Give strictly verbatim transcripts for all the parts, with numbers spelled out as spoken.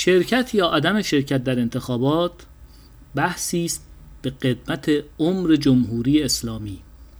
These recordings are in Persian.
شرکت یا عدم شرکت در انتخابات بحثی است به قدمت عمر جمهوری اسلامی.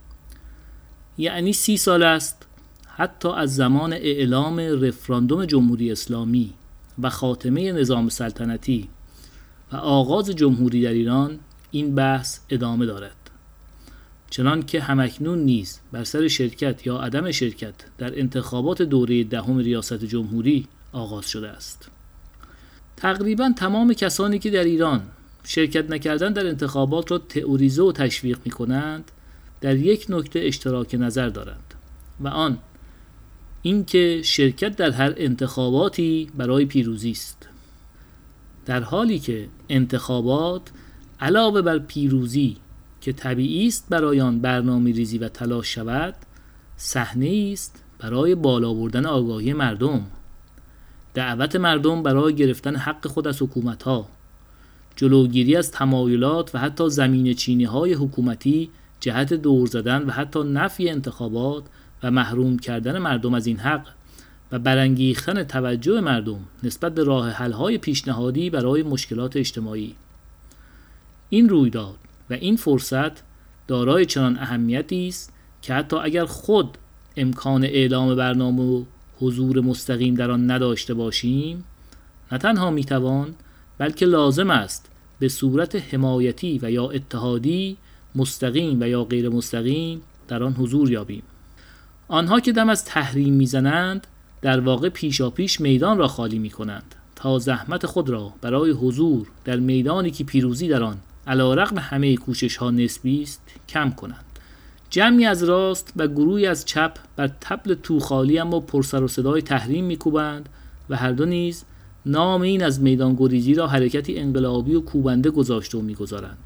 یعنی سی سال است حتی از زمان اعلام رفراندوم جمهوری اسلامی و خاتمه نظام سلطنتی و آغاز جمهوری در ایران این بحث ادامه دارد، چنان که همکنون نیز بر سر شرکت یا عدم شرکت در انتخابات دوره دهم ریاست جمهوری آغاز شده است. تقریبا تمام کسانی که در ایران شرکت نکردن در انتخابات را تئوریزه و تشویق می کنند در یک نکته اشتراک نظر دارند و آن اینکه شرکت در هر انتخاباتی برای پیروزی است، در حالی که انتخابات علاوه بر پیروزی که طبیعی است برای آن برنامه ریزی و تلاش شود، صحنه است برای بالا بردن آگاهی مردم، دعوت مردم برای گرفتن حق خود از حکومت‌ها، جلوگیری از تمایلات و حتی زمینه‌چینی‌های حکومتی جهت دور زدن و حتی نفی انتخابات و محروم کردن مردم از این حق و برانگیختن توجه مردم نسبت به راه حل‌های پیشنهادی برای مشکلات اجتماعی. این رویداد و این فرصت دارای چنان اهمیتی است که حتی اگر خود امکان اعلام برنامه و حضور مستقیم در آن نداشته باشیم، نه تنها میتوان بلکه لازم است به صورت حمایتی و یا اتحادی مستقیم و یا غیر مستقیم در آن حضور یابیم. آنها که دم از تحریم میزنند در واقع پیشاپیش میدان را خالی میکنند تا زحمت خود را برای حضور در میدانی که پیروزی در آن علیرغم همه کوشش ها نسبی است کم کنند. جمعی از راست و گروهی از چپ بر طبل توخالی اما پرسر و صدای تحریم میکوبند و هر دو نیز نام این از میدان گریزی را حرکتی انقلابی و کوبنده گذاشته و میگذارند.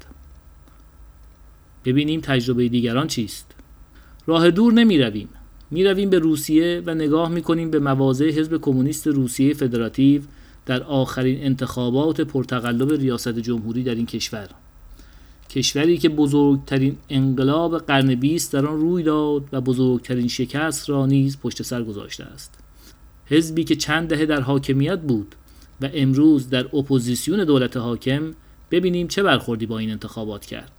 ببینیم تجربه دیگران چیست. راه دور نمی رویم. می رویم به روسیه و نگاه می کنیم به مواضع حزب کمونیست روسیه فدراتیو در آخرین انتخابات پرتقلب ریاست جمهوری در این کشور. کشوری که بزرگترین انقلاب قرن بیست در آن روی داد و بزرگترین شکست را نیز پشت سر گذاشته است. حزبی که چند دهه در حاکمیت بود و امروز در اپوزیسیون دولت حاکم، ببینیم چه برخوردی با این انتخابات کرد.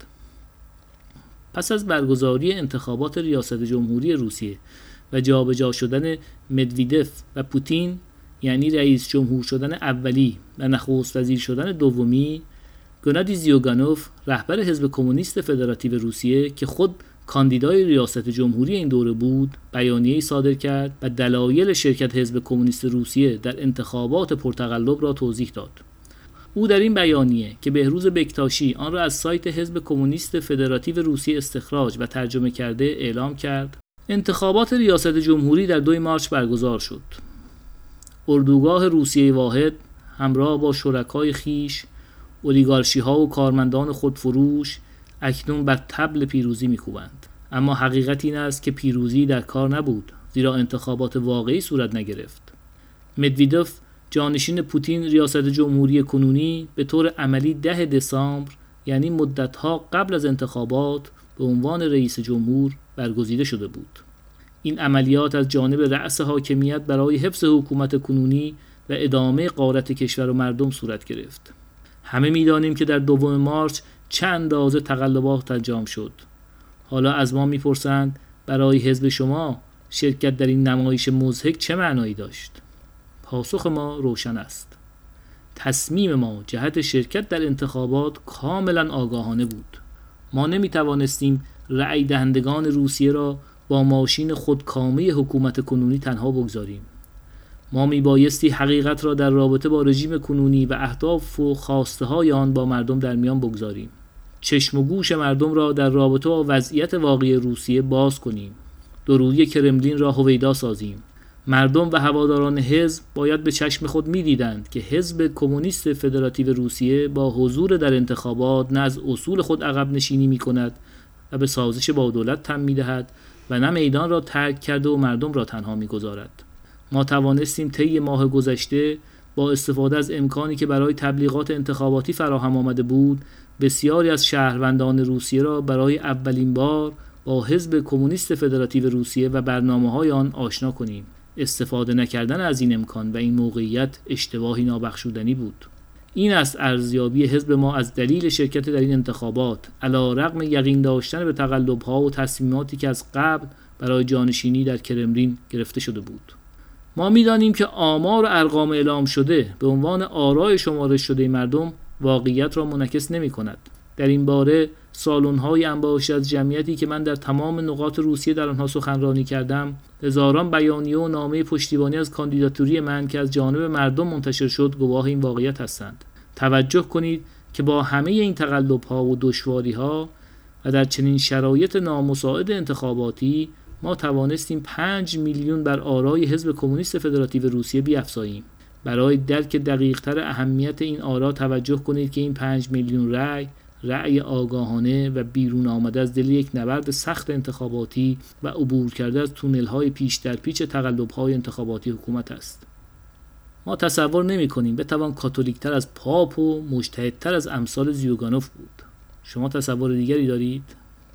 پس از برگزاری انتخابات ریاست جمهوری روسیه و جابجا شدن مدویدف و پوتین، یعنی رئیس جمهور شدن اولی و نخست وزیر شدن دومی، گنادی زیوگانوف رهبر حزب کمونیست فدراتیو روسیه که خود کاندیدای ریاست جمهوری این دوره بود، بیانیه‌ای صادر کرد و دلایل شرکت حزب کمونیست روسیه در انتخابات پرتقلب را توضیح داد. او در این بیانیه که بهروز بکتاشی آن را از سایت حزب کمونیست فدراتیو روسیه استخراج و ترجمه کرده اعلام کرد: انتخابات ریاست جمهوری در دوم مارس برگزار شد. اردوگاه روسیه واحد همراه با شرکای خیش، اولیگارشی ها و کارمندان خودفروش اکنون بر طبل پیروزی می‌کوبند. اما حقیقت این است که پیروزی در کار نبود، زیرا انتخابات واقعی صورت نگرفت. مدویدف جانشین پوتین ریاست جمهوری کنونی به طور عملی ده دسامبر، یعنی مدت‌ها قبل از انتخابات، به عنوان رئیس جمهور برگزیده شده بود. این عملیات از جانب رأس حاکمیت برای حفظ حکومت کنونی و ادامه غارت کشور و مردم صورت گرفت. همه می‌دانیم که در دوم مارس چند اندازه تقلبات انجام شد. حالا از ما می‌پرسند برای حزب شما شرکت در این نمایش مضحک چه معنایی داشت؟ پاسخ ما روشن است. تصمیم ما جهت شرکت در انتخابات کاملا آگاهانه بود. ما نمی‌توانستیم رأی دهندگان روسیه را با ماشین خودکامه حکومت کنونی تنها بگذاریم. ما میبایستی حقیقت را در رابطه با رژیم کنونی و اهداف و خواسته های آن با مردم در میان بگذاریم. چشم و گوش مردم را در رابطه با وضعیت واقعی روسیه باز کنیم. درویی کرملین را هویدا سازیم. مردم و هواداران حزب باید به چشم خود می‌دیدند که حزب کمونیست فدراتیو روسیه با حضور در انتخابات نه از اصول خود عقب نشینی می‌کند و به سازش با دولت تن می‌دهد و نه میدان را ترک کرده و مردم را تنها می‌گذارد. ما توانستیم طی ماه گذشته با استفاده از امکانی که برای تبلیغات انتخاباتی فراهم آمده بود، بسیاری از شهروندان روسیه را برای اولین بار با حزب کمونیست فدراتیو روسیه و برنامه‌های آن آشنا کنیم. استفاده نکردن از این امکان و این موقعیت اشتباهی نابخشودنی بود. این است ارزیابی حزب ما از دلیل شرکت در این انتخابات، علی رغم یقین داشتن به تقلب‌ها و تصمیماتی که از قبل برای جانشینی در کرملین گرفته شده بود. ما می‌دانیم که آمار و ارقام اعلام شده به عنوان آرای شمارش شده مردم واقعیت را منعکس نمی‌کند. در این باره سالن‌های انباشته از جمعیتی که من در تمام نقاط روسیه در آنها سخنرانی کردم، هزاران بیانیه و نامه پشتیبانی از کاندیداتوری من که از جانب مردم منتشر شد گواه این واقعیت هستند. توجه کنید که با همه این تقلب‌ها و دشواری‌ها و در چنین شرایط نامساعد انتخاباتی ما توانستیم پنج میلیون بر آرای حزب کمونیست فدراتیو روسیه بیفزاییم. برای درک دقیق‌تر اهمیت این آرا توجه کنید که این پنج میلیون رأی رأی آگاهانه و بیرون آمده از دل یک نبرد سخت انتخاباتی و عبور کرده از تونل‌های پیش در پیچ تقلب‌های انتخاباتی حکومت است. ما تصور نمی‌کنیم بتوان کاتولیک‌تر از پاپ و مجتهدتر از امثال زیوگانوف بود. شما تصور دیگری دارید؟